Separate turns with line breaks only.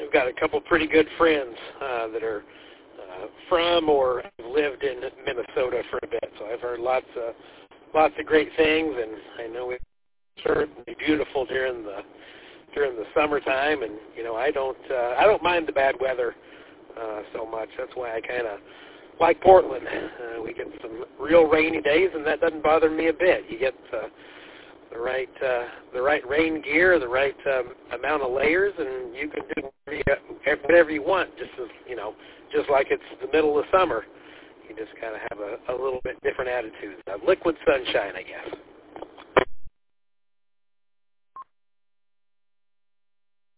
I've got a couple pretty good friends that are from or have lived in Minnesota for a bit, so I've heard lots of great things, and I know it's certainly beautiful during the summertime. And I don't mind the bad weather so much. That's why I kind of like Portland. We get some real rainy days, and that doesn't bother me a bit. You get the right rain gear, the right amount of layers, and you can do whatever you want. Just like it's the middle of summer. You just kind of have a little bit different attitude. Liquid sunshine, I guess.